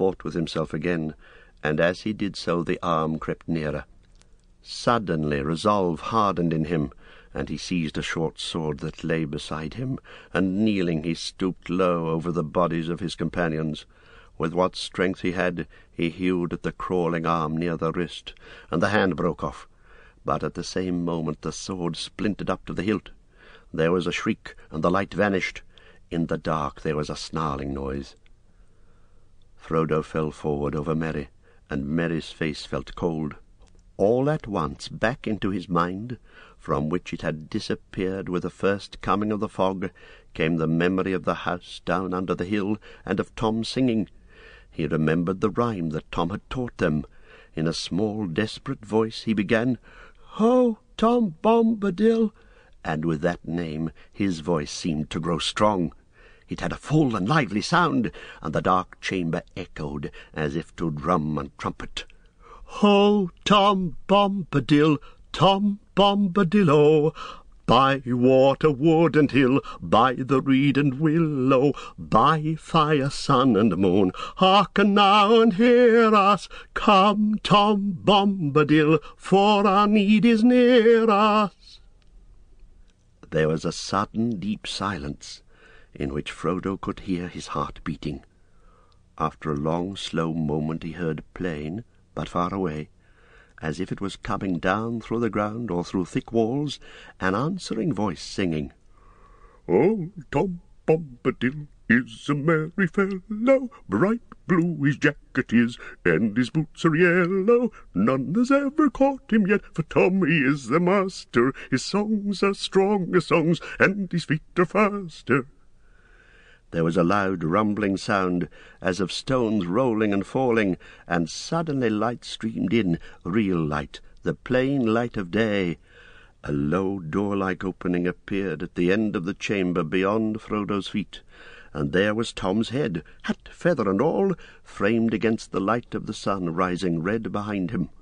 fought with himself again, and as he did so the arm crept nearer. Suddenly resolve hardened in him, and he seized a short sword that lay beside him, and kneeling he stooped low over the bodies of his companions. With what strength he had, he hewed at the crawling arm near the wrist, and the hand broke off. But at the same moment the sword splintered up to the hilt. There was a shriek, and the light vanished. In the dark there was a snarling noise. Frodo fell forward over Merry, and Merry's face felt cold. All at once back into his mind, from which it had disappeared with the first coming of the fog, came the memory of the house down under the hill, and of Tom singing. He remembered the rhyme that Tom had taught them. In a small, desperate voice he began, "Ho, Tom Bombadil!" And with that name his voice seemed to grow strong. It had a full and lively sound, and the dark chamber echoed as if to drum and trumpet. "Ho, Tom Bombadil, Tom Bombadil-o, by water, wood, and hill, by the reed and willow, by fire, sun, and moon, hearken now and hear us. Come, Tom Bombadil, for our need is near us." There was a sudden deep silence, in which Frodo could hear his heart beating. After a long, slow moment he heard plain, but far away, as if it was coming down through the ground or through thick walls, an answering voice singing, "Oh, Tom Bombadil is a merry fellow, bright blue his jacket is, and his boots are yellow. None has ever caught him yet, for Tom he is the master. His songs are stronger songs, and his feet are faster." There was a loud rumbling sound, as of stones rolling and falling, and suddenly light streamed in, real light, the plain light of day. A low door-like opening appeared at the end of the chamber beyond Frodo's feet, and there was Tom's head, hat, feather, and all, framed against the light of the sun rising red behind him.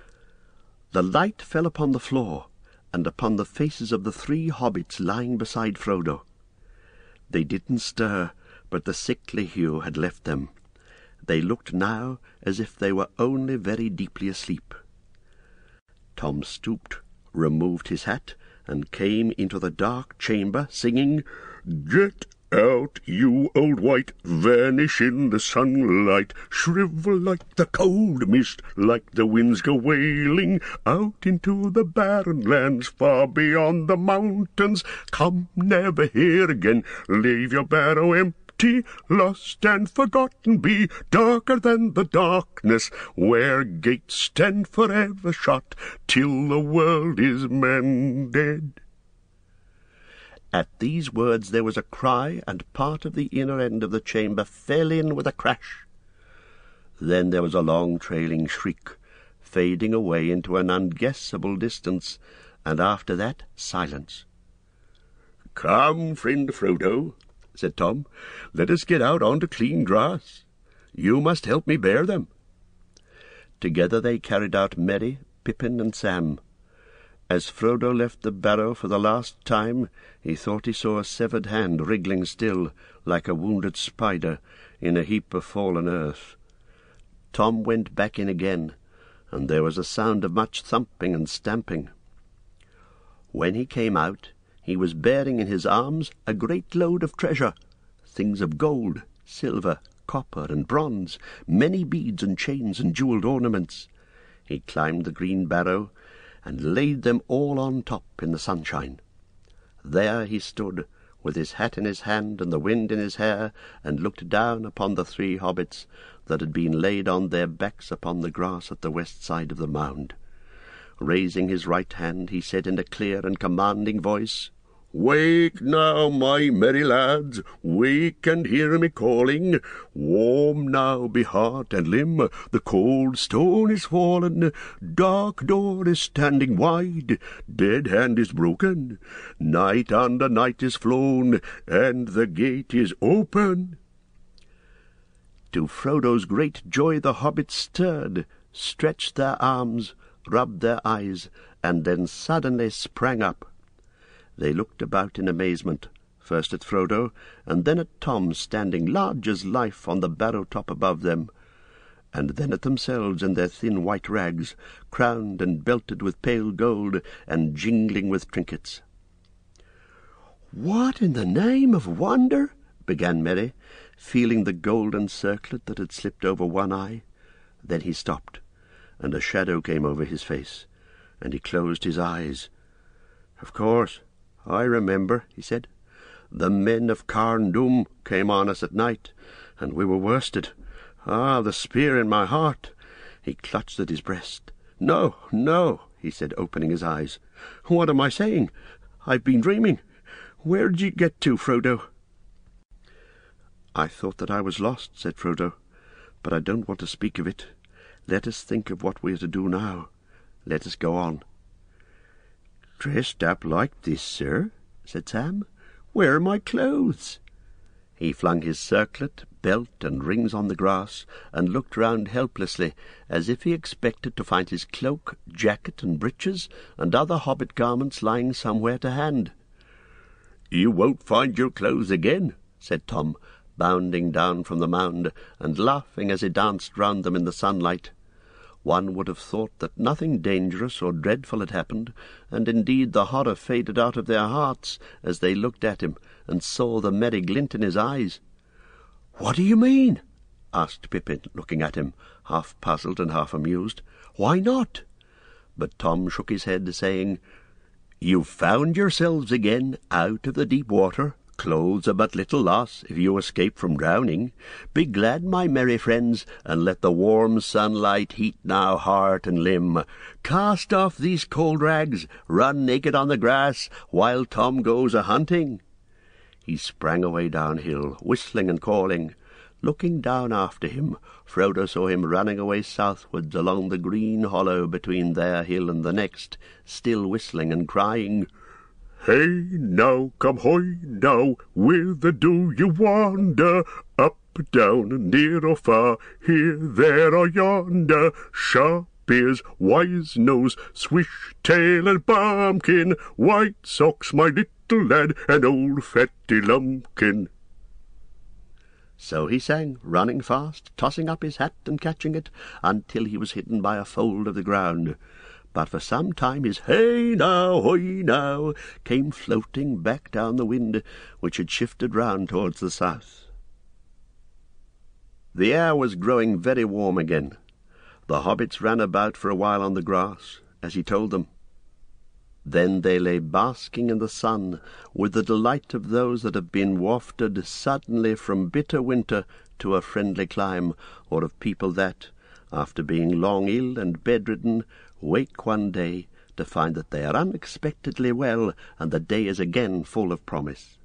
The light fell upon the floor, and upon the faces of the 3 hobbits lying beside Frodo. They didn't stir, but the sickly hue had left them. They looked now as if they were only very deeply asleep. Tom stooped, removed his hat, and came into the dark chamber, singing, "Get out, you old wight, vanish in the sunlight, shrivel like the cold mist, like the winds go wailing, out into the barren lands, far beyond the mountains. Come never here again, leave your barrow empty, lost and forgotten be, darker than the darkness, where gates stand forever shut, till the world is mended." At these words there was a cry, and part of the inner end of the chamber fell in with a crash. Then there was a long trailing shriek, fading away into an unguessable distance, and after that silence. "Come, friend Frodo," said Tom, "let us get out onto clean grass. You must help me bear them." Together they carried out Merry, Pippin, and Sam. As Frodo left the barrow for the last time, he thought he saw a severed hand wriggling still, like a wounded spider, in a heap of fallen earth. Tom went back in again, and there was a sound of much thumping and stamping. When he came out, he was bearing in his arms a great load of treasure, things of gold, silver, copper, and bronze, many beads and chains and jewelled ornaments. He climbed the green barrow, and laid them all on top in the sunshine. There he stood, with his hat in his hand and the wind in his hair, and looked down upon the 3 hobbits that had been laid on their backs upon the grass at the west side of the mound. Raising his right hand, he said in a clear and commanding voice, "Wake now, my merry lads, wake and hear me calling. Warm now be heart and limb, the cold stone is fallen, dark door is standing wide, dead hand is broken, night under night is flown, and the gate is open." To Frodo's great joy the hobbits stirred, stretched their arms, rubbed their eyes, and then suddenly sprang up. They looked about in amazement, first at Frodo, and then at Tom standing large as life on the barrow top above them. and then at themselves in their thin white rags, crowned and belted with pale gold, and jingling with trinkets. "What in the name of wonder," began Merry, feeling the golden circlet that had slipped over one eye. Then he stopped, and a shadow came over his face, and he closed his eyes. "Of course, I remember," he said. "The men of Carn Dum came on us at night, and we were worsted. Ah, the spear in my heart!" He clutched at his breast. "No, no," he said, opening his eyes. "What am I saying? I've been dreaming. Where did you get to, Frodo?" "I thought that I was lost," said Frodo, "but I don't want to speak of it. Let us think of what we are to do now. Let us go on." "Dressed up like this, sir?" said Sam. "Where are my clothes?" He flung his circlet, belt, and rings on the grass, and looked round helplessly, as if he expected to find his cloak, jacket, and breeches, and other hobbit garments lying somewhere to hand. "You won't find your clothes again," said Tom, bounding down from the mound, and laughing as he danced round them in the sunlight. One would have thought that nothing dangerous or dreadful had happened, and indeed the horror faded out of their hearts as they looked at him and saw the merry glint in his eyes. "What do you mean?" asked Pippin, looking at him, half puzzled and half amused. "Why not?" But Tom shook his head, saying, "You've found yourselves again out of the deep water. Clothes are but little loss if you escape from drowning. Be glad, my merry friends, and let the warm sunlight heat now heart and limb. Cast off these cold rags, run naked on the grass, while Tom goes a-hunting." He sprang away downhill, whistling and calling. Looking down after him, Frodo saw him running away southwards along the green hollow between their hill and the next, still whistling and crying, "Hey now, come hoy now, whither do you wander? Up, down, near or far, here, there or yonder, sharp ears, wise nose, swish tail and bumpkin, white socks, my little lad, and old fatty lumpkin." So he sang, running fast, tossing up his hat and catching it, until he was hidden by a fold of the ground. But for some time his "Hey now, hoy now" came floating back down the wind, which had shifted round towards the south. The air was growing very warm again. The hobbits ran about for a while on the grass, as he told them. Then they lay basking in the sun, with the delight of those that have been wafted suddenly from bitter winter to a friendly clime, or of people that, after being long ill and bedridden, wake one day to find that they are unexpectedly well, and the day is again full of promise.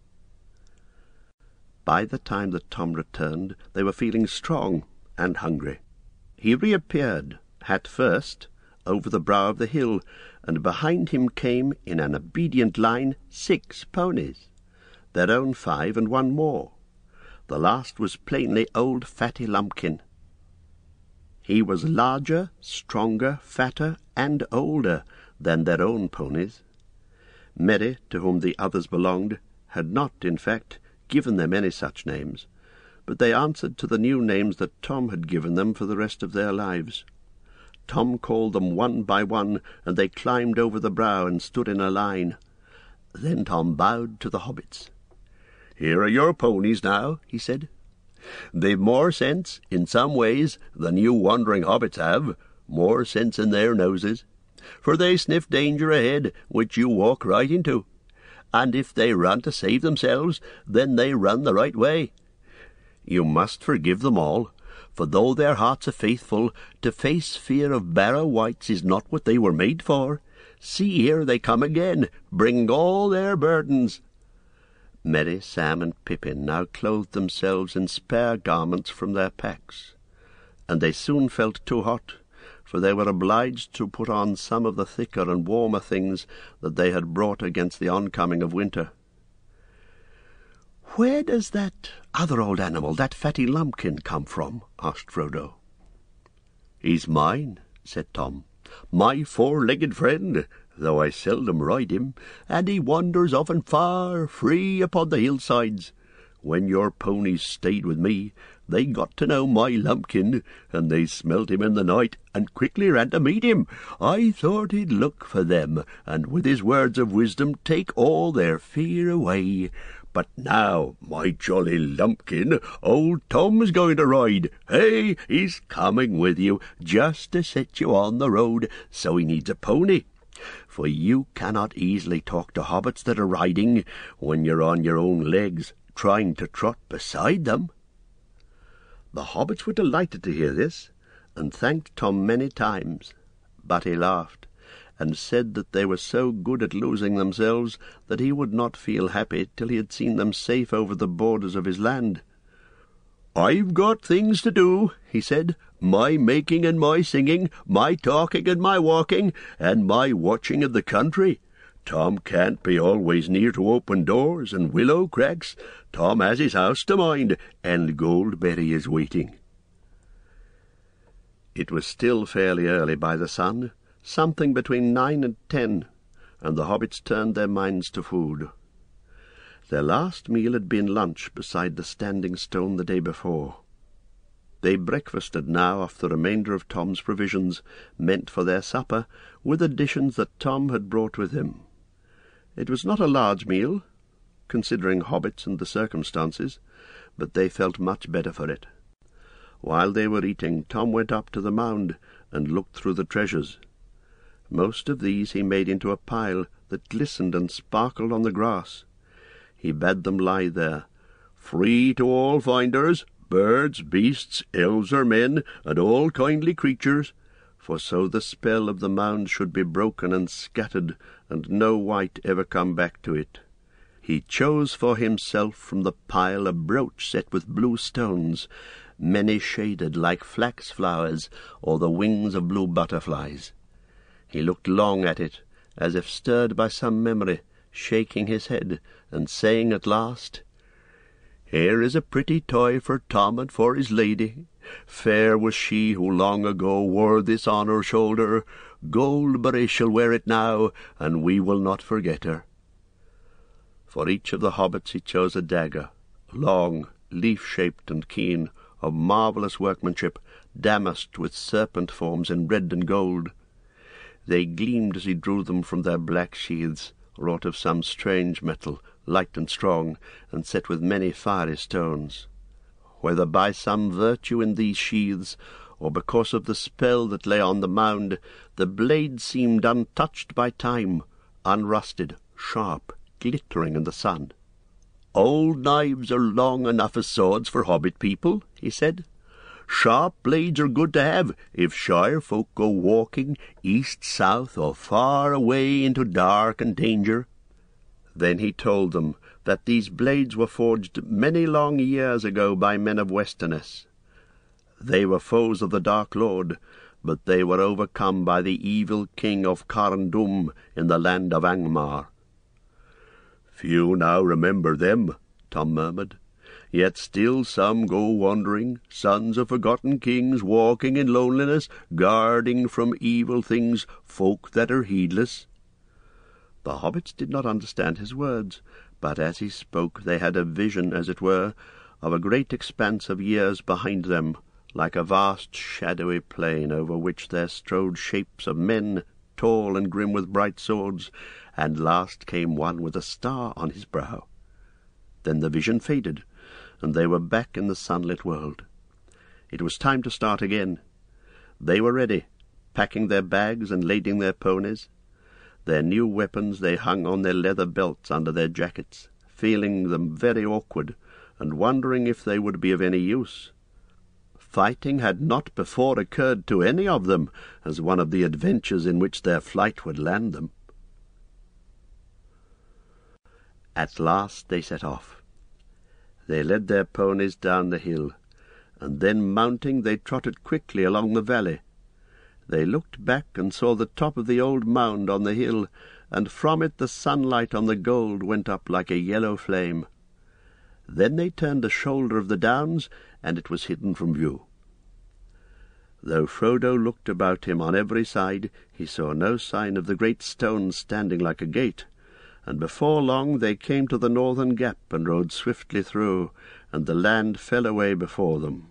By the time that Tom returned, they were feeling strong and hungry. He reappeared, hat first, over the brow of the hill, and behind him came, in an obedient line, 6 ponies, their own 5 and one more. The last was plainly old Fatty Lumpkin. He was larger, stronger, fatter, and older than their own ponies. Merry, to whom the others belonged, had not, in fact, given them any such names, but they answered to the new names that Tom had given them for the rest of their lives. Tom called them one by one, and they climbed over the brow and stood in a line. Then Tom bowed to the hobbits. "Here are your ponies now," he said. "They've more sense, in some ways, than you wandering hobbits have, more sense in their noses, for they sniff danger ahead, which you walk right into, and if they run to save themselves, then they run the right way. You must forgive them all, for though their hearts are faithful, to face fear of Barrow Wights is not what they were made for. See, here they come again, bringing all their burdens." Merry, Sam, and Pippin now clothed themselves in spare garments from their packs, and they soon felt too hot, for they were obliged to put on some of the thicker and warmer things that they had brought against the oncoming of winter. "Where does that other old animal, that Fatty Lumpkin, come from?" asked Frodo. "He's mine," said Tom, "my 4-legged friend, though I seldom ride him, and he wanders often far, free upon the hillsides. When your ponies stayed with me, they got to know my Lumpkin, and they smelt him in the night, and quickly ran to meet him. I thought he'd look for them, and with his words of wisdom take all their fear away. But now, my jolly Lumpkin, old Tom's going to ride. Hey, he's coming with you, just to set you on the road, so he needs a pony. For you cannot easily talk to hobbits that are riding when you're on your own legs, trying to trot beside them." The hobbits were delighted to hear this, and thanked Tom many times, but he laughed, and said that they were so good at losing themselves that he would not feel happy till he had seen them safe over the borders of his land. "I've got things to do," he said, "my making and my singing, my talking and my walking, and my watching of the country. Tom can't be always near to open doors and willow cracks. Tom has his house to mind, and Goldberry is waiting." It was still fairly early by the sun, something between 9 and 10, and the hobbits turned their minds to food. Their last meal had been lunch beside the Standing Stone the day before. They breakfasted now off the remainder of Tom's provisions, meant for their supper, with additions that Tom had brought with him. It was not a large meal, considering hobbits and the circumstances, but they felt much better for it. While they were eating, Tom went up to the mound and looked through the treasures. Most of these he made into a pile that glistened and sparkled on the grass. He bade them lie there, free to all finders, birds, beasts, elves or men, and all kindly creatures, for so the spell of the mound should be broken and scattered, and no wight ever come back to it. He chose for himself from the pile a brooch set with blue stones, many shaded like flax flowers or the wings of blue butterflies. He looked long at it, as if stirred by some memory, shaking his head, and saying at last, "Here is a pretty toy for Tom and for his lady. Fair was she who long ago wore this on her shoulder. Goldberry shall wear it now, and we will not forget her." For each of the hobbits he chose a dagger, long, leaf-shaped and keen, of marvellous workmanship, damasked with serpent forms in red and gold. They gleamed as he drew them from their black sheaths, wrought of some strange metal, light and strong, and set with many fiery stones. Whether by some virtue in these sheaths, or because of the spell that lay on the mound, the blade seemed untouched by time, unrusted, sharp, glittering in the sun. "Old knives are long enough as swords for hobbit people," he said. "Sharp blades are good to have if shire folk go walking east, south, or far away into dark and danger." Then he told them that these blades were forged many long years ago by men of Westerness. They were foes of the Dark Lord, but they were overcome by the evil king of Carndum in the land of Angmar. "Few now remember them," Tom murmured. "Yet still some go wandering, sons of forgotten kings, walking in loneliness, guarding from evil things folk that are heedless." The hobbits did not understand his words, but as he spoke they had a vision, as it were, of a great expanse of years behind them, like a vast shadowy plain over which there strode shapes of men, tall and grim with bright swords, and last came one with a star on his brow. Then the vision faded, and they were back in the sunlit world. It was time to start again. They were ready, packing their bags and lading their ponies. Their new weapons they hung on their leather belts under their jackets, feeling them very awkward, and wondering if they would be of any use. Fighting had not before occurred to any of them as one of the adventures in which their flight would land them. At last they set off. They led their ponies down the hill, and then mounting they trotted quickly along the valley. They looked back and saw the top of the old mound on the hill, and from it the sunlight on the gold went up like a yellow flame. Then they turned the shoulder of the downs, and it was hidden from view. Though Frodo looked about him on every side, he saw no sign of the great stone standing like a gate, and before long they came to the northern gap and rode swiftly through, and the land fell away before them.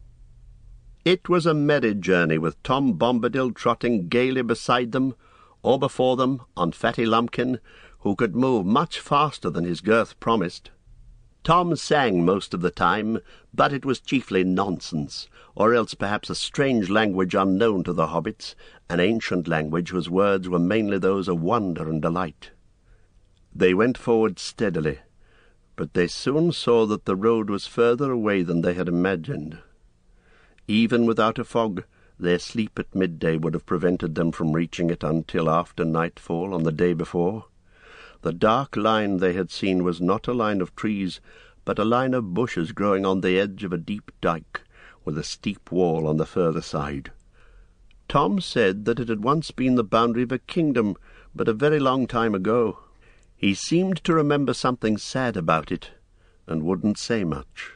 It was a merry journey, with Tom Bombadil trotting gaily beside them, or before them on Fatty Lumpkin, who could move much faster than his girth promised. Tom sang most of the time, but it was chiefly nonsense, or else perhaps a strange language unknown to the hobbits, an ancient language whose words were mainly those of wonder and delight. They went forward steadily, but they soon saw that the road was further away than they had imagined. Even without a fog, their sleep at midday would have prevented them from reaching it until after nightfall on the day before. The dark line they had seen was not a line of trees, but a line of bushes growing on the edge of a deep dike, with a steep wall on the further side. Tom said that it had once been the boundary of a kingdom, but a very long time ago. He seemed to remember something sad about it, and wouldn't say much.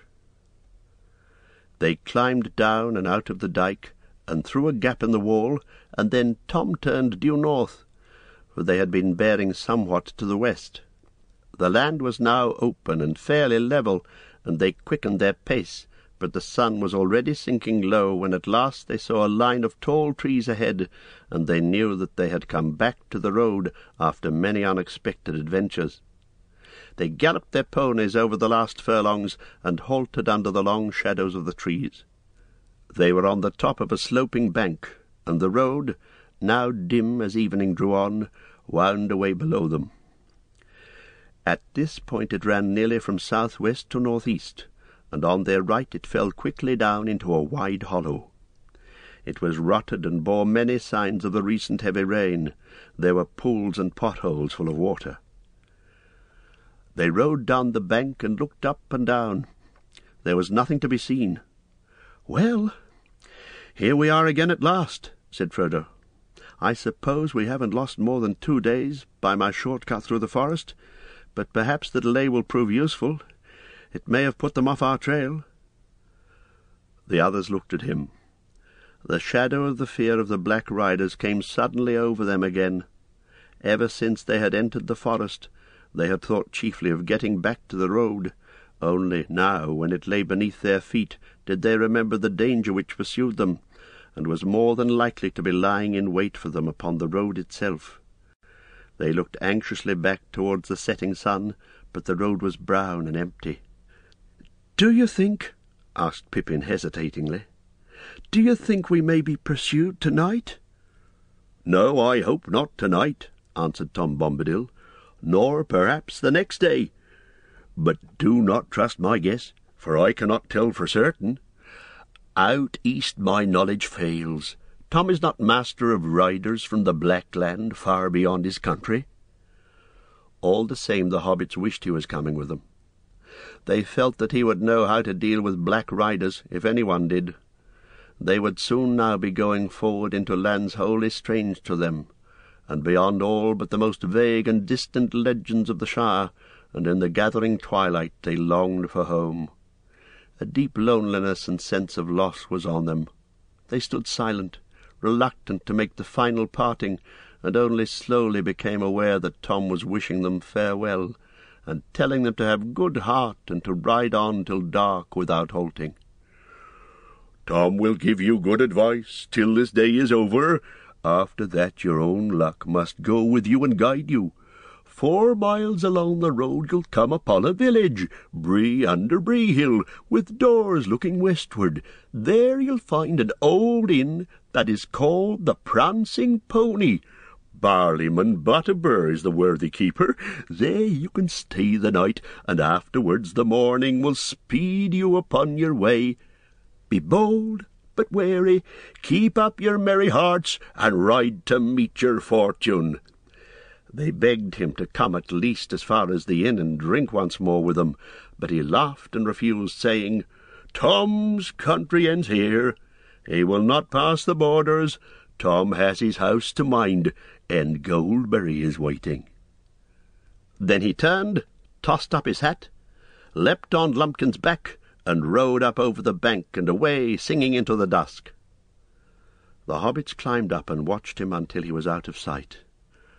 They climbed down and out of the dike, and through a gap in the wall, and then Tom turned due north, for they had been bearing somewhat to the west. The land was now open and fairly level, and they quickened their pace, but the sun was already sinking low when at last they saw a line of tall trees ahead, and they knew that they had come back to the road after many unexpected adventures. They galloped their ponies over the last furlongs and halted under the long shadows of the trees. They were on the top of a sloping bank, and the road, now dim as evening drew on, wound away below them. At this point it ran nearly from south-west to north-east, and on their right it fell quickly down into a wide hollow. It was rutted and bore many signs of the recent heavy rain. There were pools and potholes full of water. They rode down the bank and looked up and down. There was nothing to be seen. "Well, here we are again at last," said Frodo. "I suppose we haven't lost more than 2 days by my short cut through the forest, but perhaps the delay will prove useful. It may have put them off our trail." The others looked at him. The shadow of the fear of the Black Riders came suddenly over them again. Ever since they had entered the forest, they had thought chiefly of getting back to the road. Only now, when it lay beneath their feet, did they remember the danger which pursued them, and was more than likely to be lying in wait for them upon the road itself. They looked anxiously back towards the setting sun, but the road was brown and empty. "Do you think," asked Pippin hesitatingly, "do you think we may be pursued tonight?" "No, I hope not tonight," answered Tom Bombadil, "nor perhaps the next day. But do not trust my guess, for I cannot tell for certain. Out east my knowledge fails. Tom is not master of riders from the Black Land far beyond his country." All the same the hobbits wished he was coming with them. They felt that he would know how to deal with black riders, if anyone did. They would soon now be going forward into lands wholly strange to them, and beyond all but the most vague and distant legends of the Shire, and in the gathering twilight they longed for home. A deep loneliness and sense of loss was on them. They stood silent, reluctant to make the final parting, and only slowly became aware that Tom was wishing them farewell, and telling them to have good heart and to ride on till dark without halting. "Tom will give you good advice till this day is over. After that your own luck must go with you and guide you. 4 miles along the road you'll come upon a village, Bree under Bree Hill, with doors looking westward. There you'll find an old inn that is called the Prancing Pony. Barleyman Butterbur is the worthy keeper. There you can stay the night, and afterwards the morning will speed you upon your way. Be bold, but wary, keep up your merry hearts, and ride to meet your fortune." They begged him to come at least as far as the inn and drink once more with them, but he laughed and refused, saying, "Tom's country ends here. He will not pass the borders. Tom has his house to mind, and Goldberry is waiting." Then he turned, tossed up his hat, leapt on Lumpkin's back, and rode up over the bank and away, singing into the dusk. The hobbits climbed up and watched him until he was out of sight.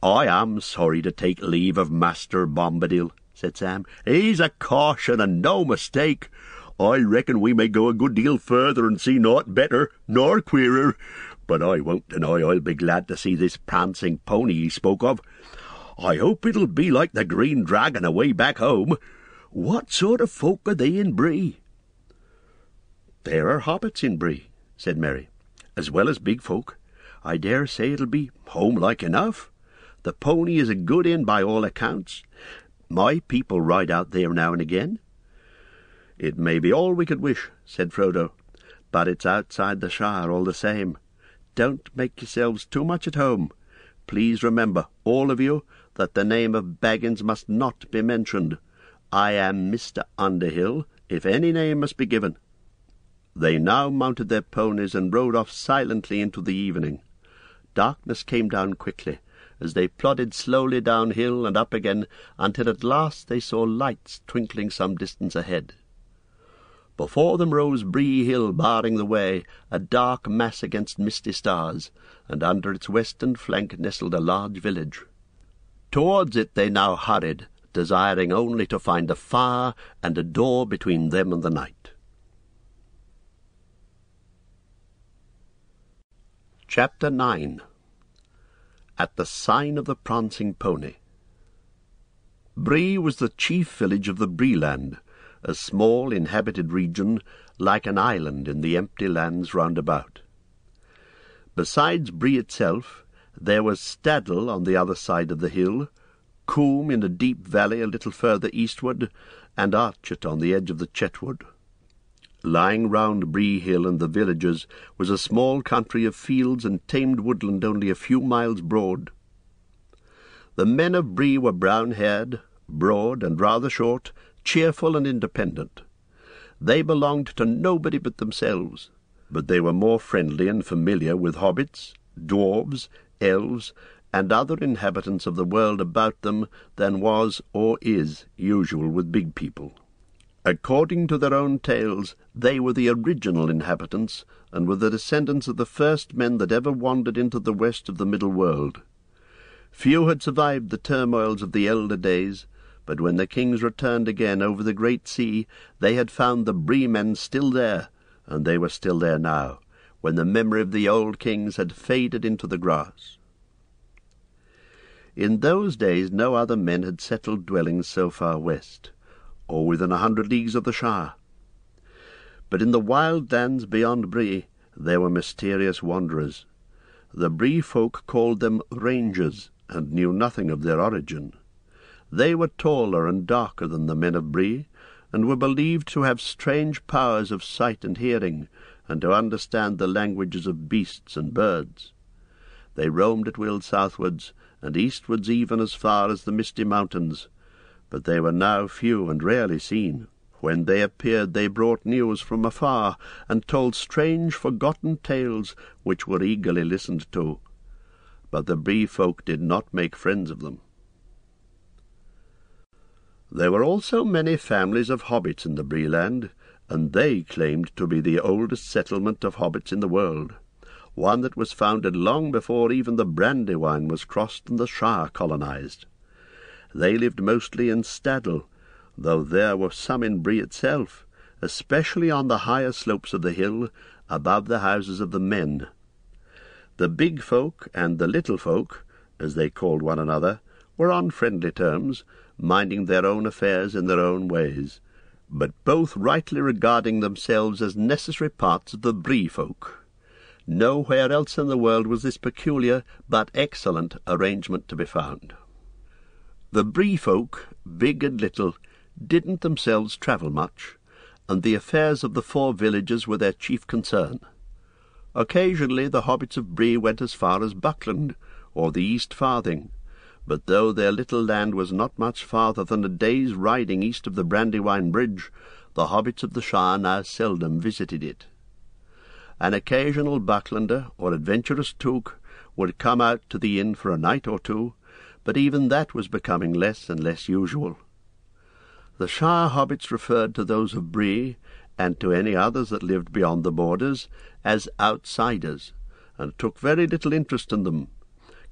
"I am sorry to take leave of Master Bombadil," said Sam. "He's a caution and no mistake. I reckon we may go a good deal further and see naught better nor queerer. But I won't deny I'll be glad to see this prancing pony he spoke of. I hope it'll be like the Green Dragon away back home. What sort of folk are they in Bree?" "There are hobbits in Bree," said Merry, "as well as big folk. I dare say it'll be home-like enough. The pony is a good inn by all accounts. My people ride out there now and again." "It may be all we could wish," said Frodo, "but it's outside the Shire all the same. Don't make yourselves too much at home. Please remember, all of you, that the name of Baggins must not be mentioned. I am Mr. Underhill, if any name must be given." They now mounted their ponies and rode off silently into the evening. Darkness came down quickly, as they plodded slowly downhill and up again, until at last they saw lights twinkling some distance ahead. Before them rose Bree Hill, barring the way, a dark mass against misty stars, and under its western flank nestled a large village. Towards it they now hurried, desiring only to find a fire and a door between them and the night. Chapter 9. At the Sign of the Prancing Pony. Bree was the chief village of the Bree-land, a small inhabited region like an island in the empty lands round about. Besides Bree itself, there was Staddle on the other side of the hill, Coombe in a deep valley a little further eastward, and Archet on the edge of the Chetwood. Lying round Bree Hill and the villages was a small country of fields and tamed woodland only a few miles broad. The men of Bree were brown-haired, broad and rather short, cheerful and independent. They belonged to nobody but themselves, but they were more friendly and familiar with hobbits, dwarves, elves, and other inhabitants of the world about them than was or is usual with big people. According to their own tales, they were the original inhabitants, and were the descendants of the first men that ever wandered into the west of the middle world. Few had survived the turmoils of the elder days, but when the kings returned again over the great sea, they had found the Bree men still there, and they were still there now, when the memory of the old kings had faded into the grass. In those days no other men had settled dwellings so far west, or within 100 leagues of the Shire. But in the wild lands beyond Bree there were mysterious wanderers. The Bree folk called them rangers, and knew nothing of their origin. They were taller and darker than the men of Bree, and were believed to have strange powers of sight and hearing, and to understand the languages of beasts and birds. They roamed at will southwards, and eastwards even as far as the Misty Mountains, but they were now few and rarely seen. When they appeared they brought news from afar, and told strange forgotten tales which were eagerly listened to. But the Bree folk did not make friends of them. There were also many families of hobbits in the Bree-land, and they claimed to be the oldest settlement of hobbits in the world, one that was founded long before even the Brandywine was crossed and the Shire colonized. They lived mostly in Staddle, though there were some in Bree itself, especially on the higher slopes of the hill, above the houses of the men. The big folk and the little folk, as they called one another, were on friendly terms, minding their own affairs in their own ways, but both rightly regarding themselves as necessary parts of the Bree folk. Nowhere else in the world was this peculiar but excellent arrangement to be found. The Bree folk, big and little, didn't themselves travel much, and the affairs of the 4 villages were their chief concern. Occasionally the hobbits of Bree went as far as Buckland, or the East Farthing, but though their little land was not much farther than a day's riding east of the Brandywine Bridge, the hobbits of the Shire now seldom visited it. An occasional Bucklander or adventurous took would come out to the inn for a night or two, but even that was becoming less and less usual. The Shire hobbits referred to those of Bree, and to any others that lived beyond the borders, as outsiders, and took very little interest in them,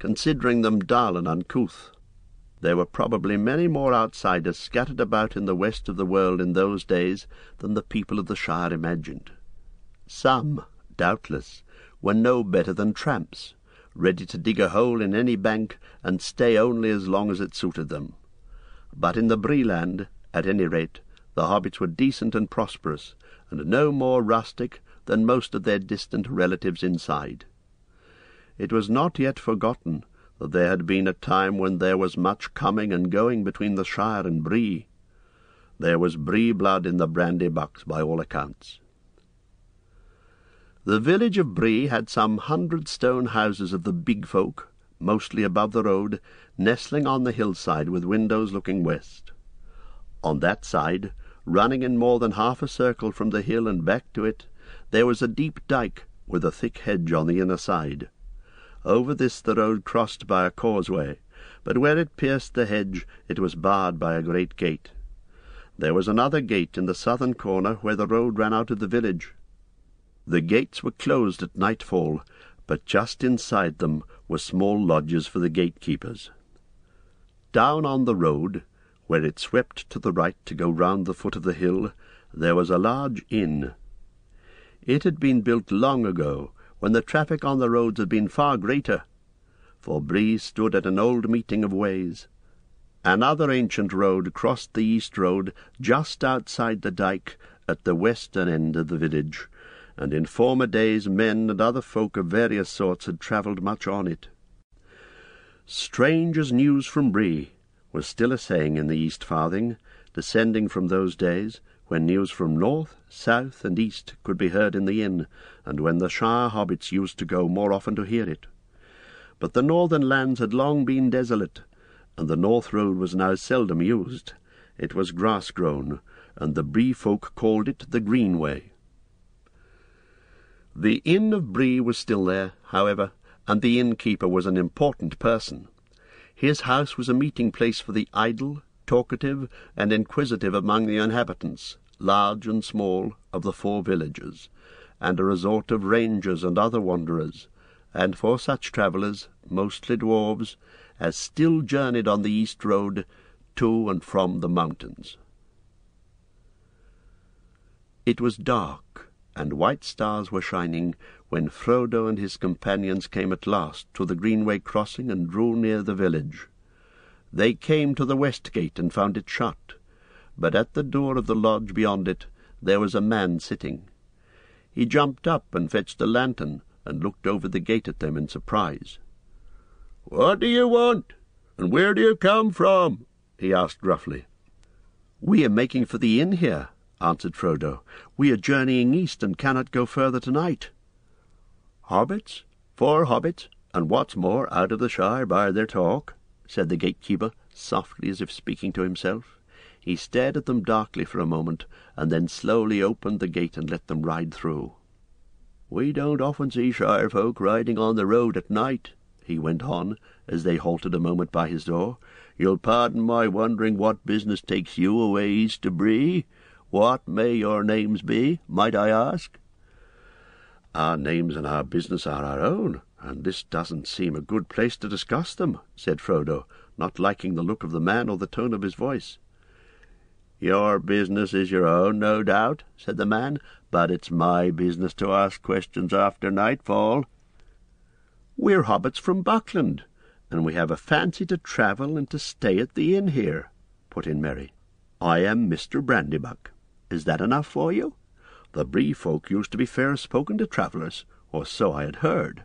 considering them dull and uncouth. There were probably many more outsiders scattered about in the west of the world in those days than the people of the Shire imagined. Some, doubtless, were no better than tramps, ready to dig a hole in any bank and stay only as long as it suited them. But in the Bree-land, at any rate, the hobbits were decent and prosperous, and no more rustic than most of their distant relatives inside. It was not yet forgotten that there had been a time when there was much coming and going between the Shire and Bree. There was Bree blood in the Brandybucks, by all accounts. The village of Bree had some 100 stone houses of the big folk, mostly above the road, nestling on the hillside with windows looking west. On that side, running in more than half a circle from the hill and back to it, there was a deep dyke with a thick hedge on the inner side. Over this the road crossed by a causeway, but where it pierced the hedge it was barred by a great gate. There was another gate in the southern corner where the road ran out of the village. The gates were closed at nightfall, but just inside them were small lodges for the gatekeepers. Down on the road, where it swept to the right to go round the foot of the hill, there was a large inn. It had been built long ago, when the traffic on the roads had been far greater, for Bree stood at an old meeting of ways. Another ancient road crossed the east road just outside the dyke at the western end of the village, and in former days men and other folk of various sorts had travelled much on it. Strange as news from Bree was still a saying in the East Farthing, descending from those days when news from north, south, and east could be heard in the inn, and when the Shire hobbits used to go more often to hear it. But the northern lands had long been desolate, and the north road was now seldom used. It was grass-grown, and the Bree folk called it the Greenway. The inn of Bree was still there, however, and the innkeeper was an important person. His house was a meeting place for the idle, talkative, and inquisitive among the inhabitants, large and small, of the 4 villages, and a resort of rangers and other wanderers, and for such travellers, mostly dwarves, as still journeyed on the east road to and from the mountains. It was dark, and white stars were shining, when Frodo and his companions came at last to the Greenway crossing and drew near the village. They came to the west gate and found it shut, but at the door of the lodge beyond it there was a man sitting. He jumped up and fetched a lantern, and looked over the gate at them in surprise. "What do you want, and where do you come from?" he asked gruffly. "We are making for the inn here," answered Frodo. "We are journeying east, and cannot go further tonight." "Hobbits? 4 hobbits, and what's more, out of the Shire by their talk," said the gatekeeper, softly, as if speaking to himself. He stared at them darkly for a moment, and then slowly opened the gate and let them ride through. "We don't often see Shire folk riding on the road at night," he went on, as they halted a moment by his door. "You'll pardon my wondering what business takes you away east to Bree. What may your names be, might I ask?" "Our names and our business are our own, and this doesn't seem a good place to discuss them," said Frodo, not liking the look of the man or the tone of his voice. "Your business is your own, no doubt," said the man, "but it's my business to ask questions after nightfall." "We're hobbits from Buckland, and we have a fancy to travel and to stay at the inn here," put in Merry. "I am Mr. Brandybuck. Is that enough for you? The Bree folk used to be fair spoken to travellers, or so I had heard."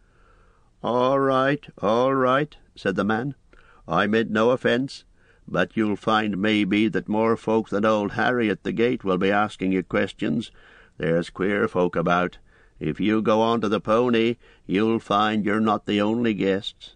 All right, said the man. "I meant no offence, but you'll find maybe that more folk than old Harry at the gate will be asking you questions. There's queer folk about. If you go on to the pony, you'll find you're not the only guests."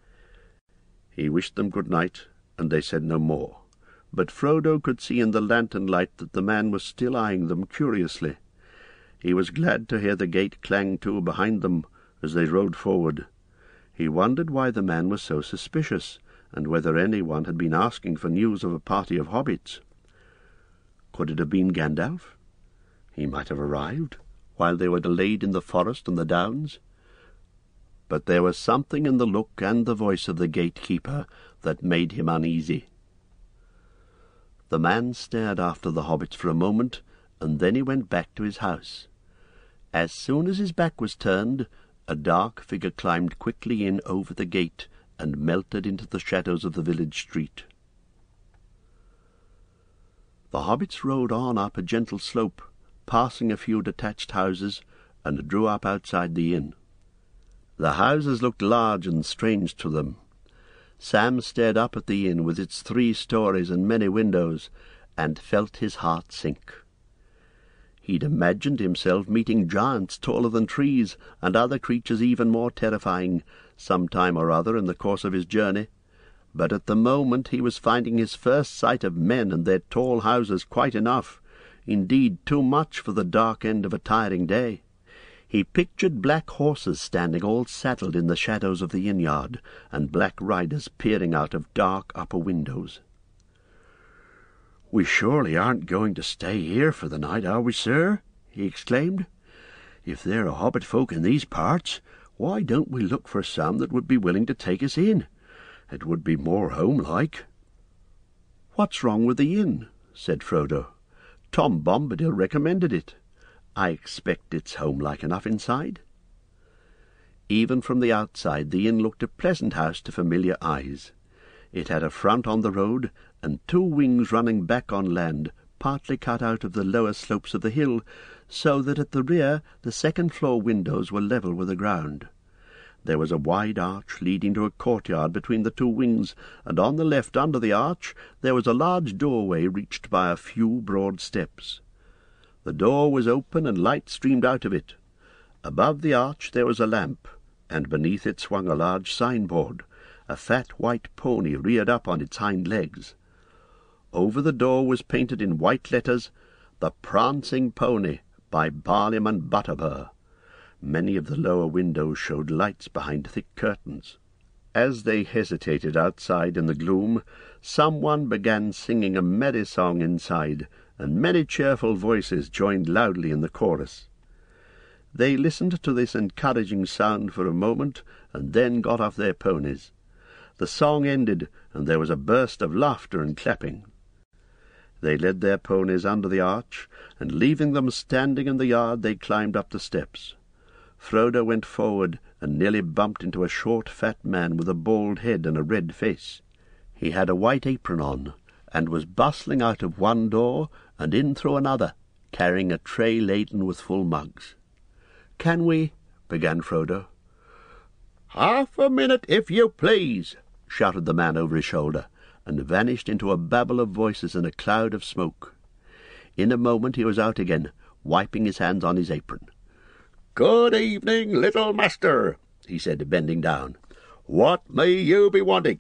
He wished them good night, and they said no more. But Frodo could see in the lantern light that the man was still eyeing them curiously. He was glad to hear the gate clang to behind them as they rode forward. He wondered why the man was so suspicious, and whether anyone had been asking for news of a party of hobbits. Could it have been Gandalf? He might have arrived while they were delayed in the forest and the downs. but there was something in the look and the voice of the gatekeeper that made him uneasy. The man stared after the hobbits for a moment, and then he went back to his house. As soon as his back was turned, a dark figure climbed quickly in over the gate and melted into the shadows of the village street. The hobbits rode on up a gentle slope, passing a few detached houses, and drew up outside the inn. The houses looked large and strange to them. Sam stared up at the inn with its 3 stories and many windows, and felt his heart sink. He'd imagined himself meeting giants taller than trees, and other creatures even more terrifying, some time or other in the course of his journey. But at the moment he was finding his first sight of men and their tall houses quite enough, indeed too much for the dark end of a tiring day. He pictured black horses standing all saddled in the shadows of the inn-yard, and black riders peering out of dark upper windows. "We surely aren't going to stay here for the night, are we, sir?" he exclaimed. "If there are hobbit folk in these parts, why don't we look for some that would be willing to take us in? It would be more home-like." "What's wrong with the inn?" said Frodo. "Tom Bombadil recommended it. I expect it's home-like enough inside." Even from the outside the inn looked a pleasant house to familiar eyes. It had a front on the road, and 2 wings running back on land, partly cut out of the lower slopes of the hill, so that at the rear the second-floor windows were level with the ground. There was a wide arch leading to a courtyard between the 2 wings, and on the left under the arch there was a large doorway reached by a few broad steps. The door was open and light streamed out of it. Above the arch there was a lamp, and beneath it swung a large signboard. A fat white pony reared up on its hind legs. Over the door was painted in white letters, "The Prancing Pony, by Barliman Butterbur." Many of the lower windows showed lights behind thick curtains. As they hesitated outside in the gloom, someone began singing a merry song inside, and many cheerful voices joined loudly in the chorus. They listened to this encouraging sound for a moment, and then got off their ponies. The song ended, and there was a burst of laughter and clapping. They led their ponies under the arch, and leaving them standing in the yard, they climbed up the steps. Frodo went forward and nearly bumped into a short, fat man with a bald head and a red face. He had a white apron on, and was bustling out of one door and in through another, carrying a tray laden with full mugs. "Can we—" began Frodo. "Half a minute, if you please," shouted the man over his shoulder, and vanished into a babble of voices and a cloud of smoke. In a moment he was out again, wiping his hands on his apron. "Good evening, little master," he said, bending down. "What may you be wanting?"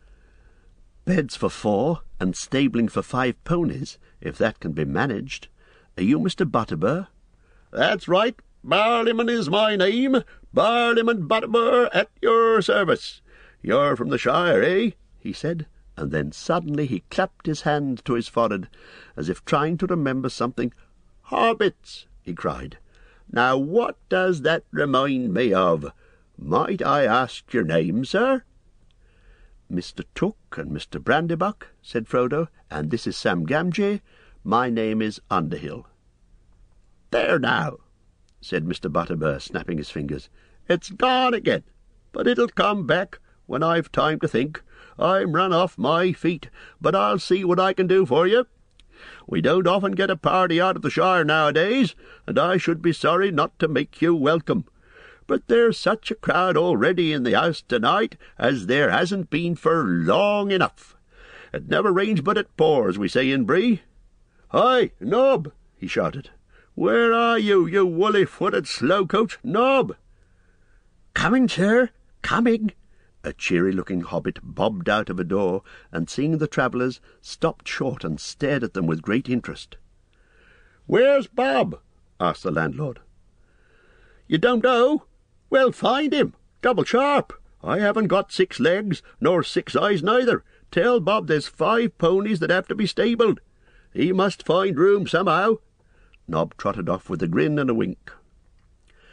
"Beds for 4 and stabling for 5 ponies, if that can be managed. Are you Mr. Butterbur?" "That's right. Barliman is my name. Barliman Butterbur at your service. You're from the Shire, eh?" he said, and then suddenly he clapped his hand to his forehead, as if trying to remember something. "Hobbits!" he cried. "Now what does that remind me of? Might I ask your name, sir?" "Mr. Took and Mr. Brandybuck," said Frodo, "and this is Sam Gamgee. My name is Underhill." "There now," said Mr. Butterbur, snapping his fingers. "It's gone again, but it'll come back when I've time to think. I'm run off my feet, but I'll see what I can do for you. We don't often get a party out of the Shire nowadays, and I should be sorry not to make you welcome. But there's such a crowd already in the house tonight as there hasn't been for long enough. It never rains but it pours, we say in Bree. Hi, Nob!" he shouted. "Where are you, you woolly-footed slowcoach? Nob!" "Coming, sir, coming!" A cheery-looking hobbit bobbed out of a door, and seeing the travellers, stopped short and stared at them with great interest. "Where's Bob?" asked the landlord. "You don't know? Well, find him, double sharp. I haven't got 6 legs, nor 6 eyes neither. Tell Bob there's 5 ponies that have to be stabled. He must find room somehow." Nob trotted off with a grin and a wink.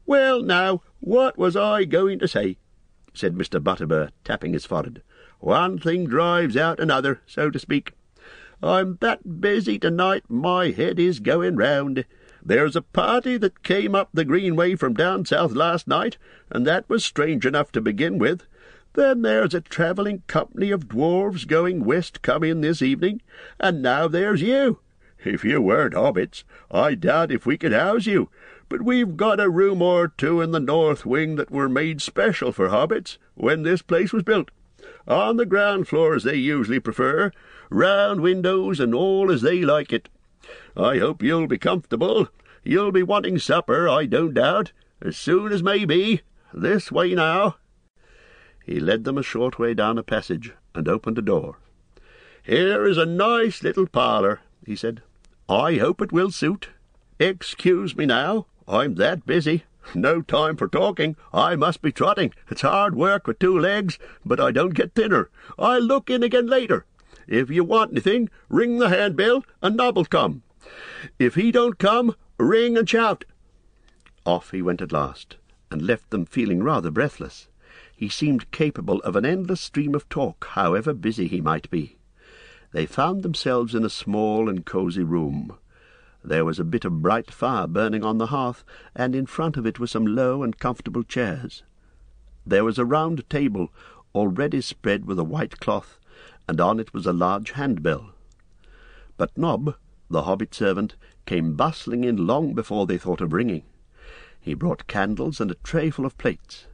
"Well, now, what was I going to say?" said Mr. Butterbur, tapping his forehead. "One thing drives out another, so to speak. I'm that busy tonight my head is going round. There's a party that came up the Greenway from down south last night, and that was strange enough to begin with. Then there's a travelling company of dwarfs going west come in this evening, and now there's you. If you weren't hobbits, I doubt if we could house you, but we've got a room or two in the north wing that were made special for hobbits when this place was built. On the ground floor, as they usually prefer, round windows and all as they like it. I hope you'll be comfortable. You'll be wanting supper, I don't doubt, as soon as may be. This way now." He led them a short way down a passage and opened a door. "Here is a nice little parlour," he said. "I hope it will suit. Excuse me now, I'm that busy. No time for talking. I must be trotting. It's hard work with 2 legs, but I don't get thinner. I'll look in again later. If you want anything, ring the handbell and Nob'll come. If he don't come, ring and shout." Off he went at last, and left them feeling rather breathless. He seemed capable of an endless stream of talk, however busy he might be. They found themselves in a small and cosy room. There was a bit of bright fire burning on the hearth, and in front of it were some low and comfortable chairs. There was a round table, already spread with a white cloth, and on it was a large handbell. But Nob, the hobbit servant, came bustling in long before they thought of ringing. He brought candles and a tray full of plates.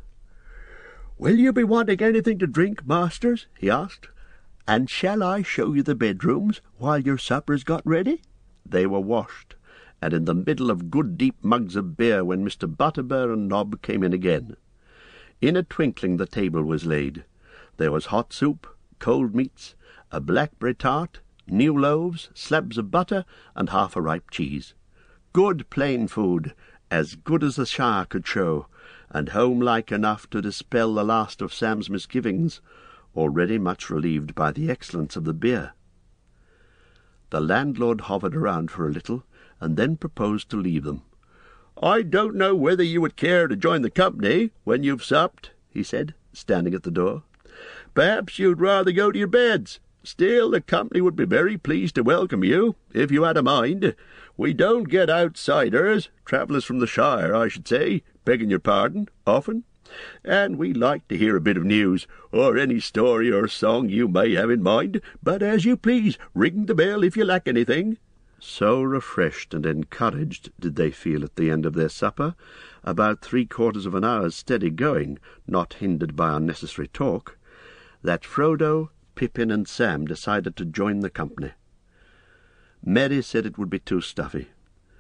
"Will you be wanting anything to drink, masters?" he asked. "And shall I show you the bedrooms while your supper's got ready?" They were washed, and in the middle of good deep mugs of beer when Mr. Butterbur and Nob came in again. In a twinkling the table was laid. There was hot soup, cold meats, a blackberry tart, new loaves, slabs of butter, and half a ripe cheese. Good plain food, as good as the Shire could show, and home-like enough to dispel the last of Sam's misgivings, already much relieved by the excellence of the beer. The landlord hovered around for a little, and then proposed to leave them. "I don't know whether you would care to join the company when you've supped," he said, standing at the door. "Perhaps you'd rather go to your beds. Still, the company would be very pleased to welcome you, if you had a mind. We don't get outsiders, travellers from the Shire, I should say, begging your pardon, often. And we like to hear a bit of news, or any story or song you may have in mind, but as you please, ring the bell if you lack anything." So refreshed and encouraged did they feel at the end of their supper, about 3/4 of an hour's steady going, not hindered by unnecessary talk, that Frodo, Pippin, and Sam decided to join the company. Merry said it would be too stuffy.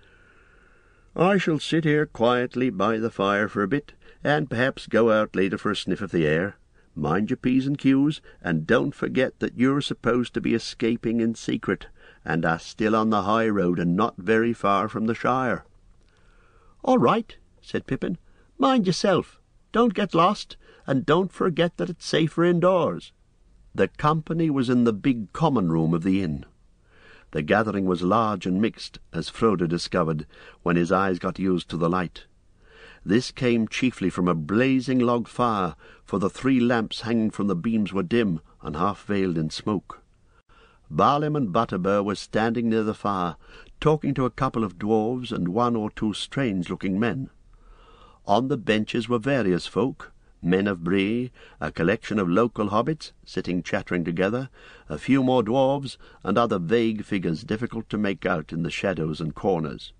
"I shall sit here quietly by the fire for a bit, and perhaps go out later for a sniff of the air. Mind your P's and Q's, and don't forget that you're supposed to be escaping in secret, and are still on the high road and not very far from the Shire." "All right," said Pippin. "Mind yourself. Don't get lost, and don't forget that it's safer indoors." The company was in the big common room of the inn. The gathering was large and mixed, as Frodo discovered, when his eyes got used to the light. This came chiefly from a blazing log fire, for the 3 lamps hanging from the beams were dim and half veiled in smoke. Balim and Butterbur were standing near the fire, talking to a couple of dwarves and 1 or 2 strange-looking men. On the benches were various folk, men of Bree, a collection of local hobbits, sitting chattering together, a few more dwarves, and other vague figures difficult to make out in the shadows and corners.